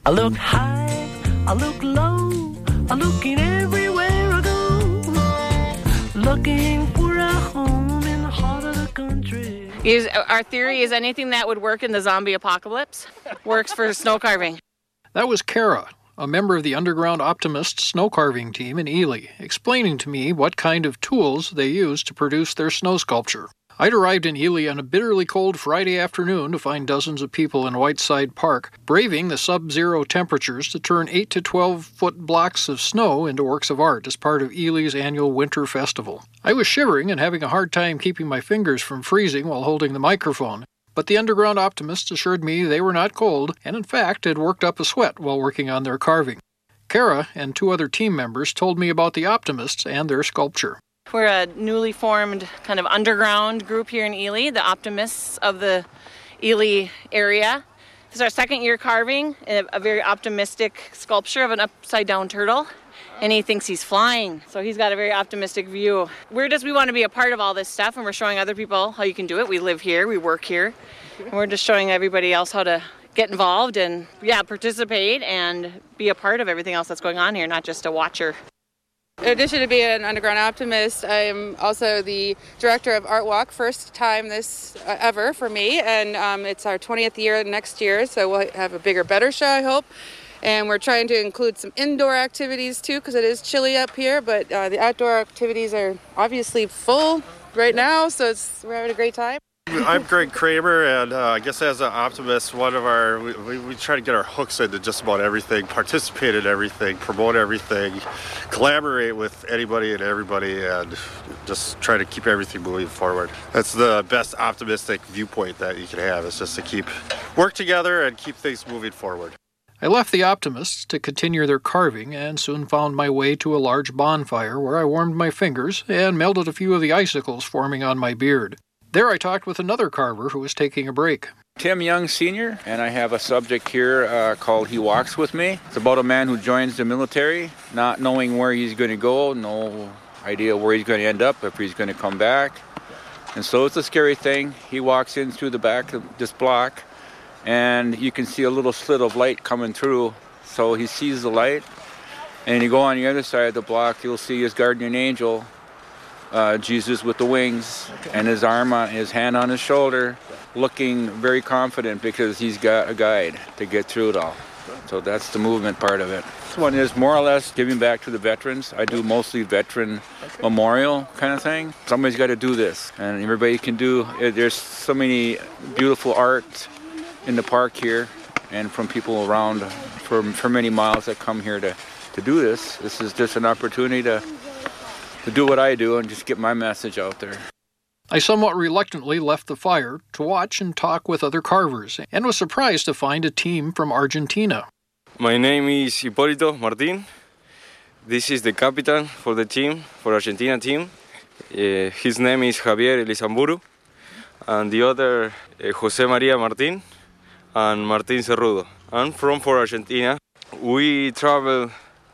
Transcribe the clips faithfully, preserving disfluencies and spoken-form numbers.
I look high, I look low, I'm looking everywhere I go, looking for a home in the heart of the country. Is, our theory is anything that would work in the zombie apocalypse works for snow carving. That was Kara, a member of the Underground Optimists snow carving team in Ely, explaining to me what kind of tools they use to produce their snow sculpture. I'd arrived in Ely on a bitterly cold Friday afternoon to find dozens of people in Whiteside Park braving the sub-zero temperatures to turn eight to twelve foot blocks of snow into works of art as part of Ely's annual Winter Festival. I was shivering and having a hard time keeping my fingers from freezing while holding the microphone, but the Underground Optimists assured me they were not cold and in fact had worked up a sweat while working on their carving. Kara and two other team members told me about the Optimists and their sculpture. We're a newly formed kind of underground group here in Ely, the Optimists of the Ely area. This is our second year carving a, a very optimistic sculpture of an upside down turtle, and he thinks he's flying, so he's got a very optimistic view. We're just, we want to be a part of all this stuff, and we're showing other people how you can do it. We live here, we work here, and we're just showing everybody else how to get involved and yeah, participate and be a part of everything else that's going on here, not just a watcher. In addition to being an Underground Optimist, I am also the director of Art Walk, first time this uh, ever for me, and um, it's our twentieth year next year, so we'll have a bigger, better show, I hope. And we're trying to include some indoor activities too, because it is chilly up here, but uh, the outdoor activities are obviously full right now, so it's, we're having a great time. I'm Greg Kramer, and uh, I guess as an optimist, one of our, we, we, we try to get our hooks into just about everything, participate in everything, promote everything, collaborate with anybody and everybody, and just try to keep everything moving forward. That's the best optimistic viewpoint that you can have, is just to keep, work together and keep things moving forward. I left the Optimists to continue their carving and soon found my way to a large bonfire where I warmed my fingers and melted a few of the icicles forming on my beard. There I talked with another carver who was taking a break. Tim Young Senior, and I have a subject here uh, called He Walks With Me. It's about a man who joins the military, not knowing where he's going to go, no idea where he's going to end up, if he's going to come back. And so it's a scary thing. He walks in through the back of this block, and you can see a little slit of light coming through. So he sees the light, and you go on the other side of the block, you'll see his guardian angel, Uh, Jesus with the wings, and his arm on his hand on his shoulder, looking very confident because he's got a guide to get through it all. So that's the movement part of it. This one is more or less giving back to the veterans. I do mostly veteran memorial kind of thing. Somebody's got to do this, and everybody can do. There's so many beautiful art in the park here, and from people around for for many miles that come here to to do this. This is just an opportunity to. to do what I do and just get my message out there. I somewhat reluctantly left the fire to watch and talk with other carvers and was surprised to find a team from Argentina. My name is Hipólito Martín. This is the captain for the team, for Argentina team. Uh, his name is Javier Elizamburu. And the other, uh, José María Martín and Martín Cerrudo. I'm from for Argentina. We travel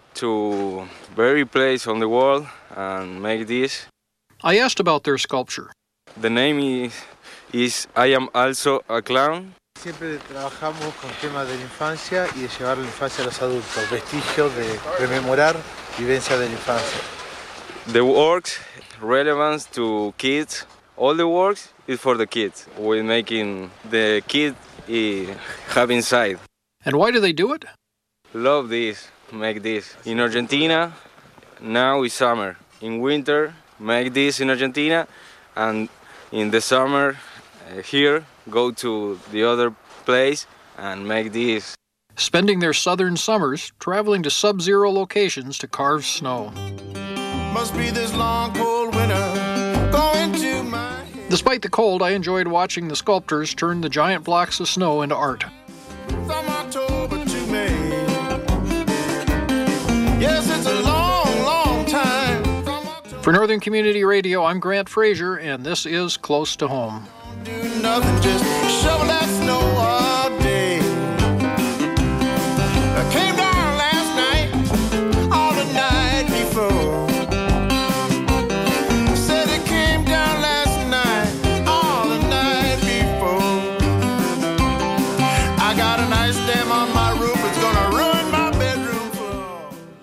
to every place on the world and make this. I asked about their sculpture. The name is, is I Am Also a Clown. Siempre trabajamos con temas de la infancia y de llevar la infancia a los adultos, vestigios de rememorar vivencias de la infancia. The works relevant to kids. All the works is for the kids. We're making the kid uh, have inside. And why do they do it? Love this. Make this. In Argentina, now is summer. In winter, make this in Argentina, and in the summer, uh, here, go to the other place and make this. Spending their southern summers traveling to sub-zero locations to carve snow. Must be this long, cold winter going to my head. Despite the cold, I enjoyed watching the sculptors turn the giant blocks of snow into art. From October to May. Yes, it's a long, long time. For Northern Community Radio, I'm Grant Fraser, and this is Close to Home. Do nothing, just shovel that snow.